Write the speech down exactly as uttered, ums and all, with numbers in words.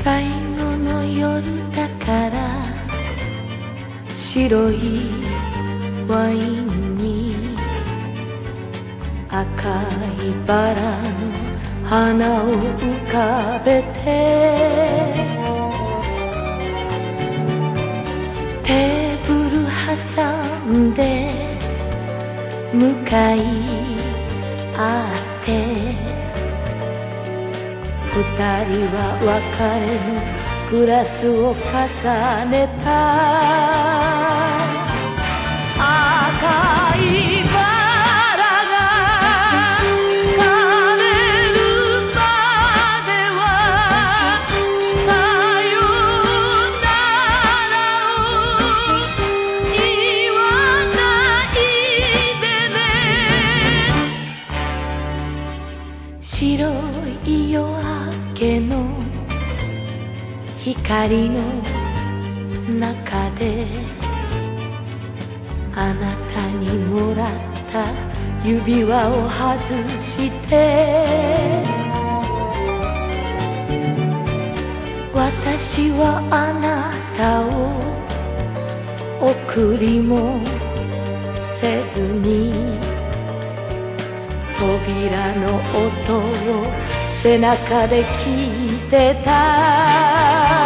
最後の夜だから白いワインに赤いバラの花を浮かべてテーブル挟んで向かい合って二人は別れのグラスを重ねた赤いバラが枯れるまではさよならを言わないでね白い夜明けの光の中であなたにもらった指輪を外して私はあなたを送りもせずに扉の音を背中で聞いてた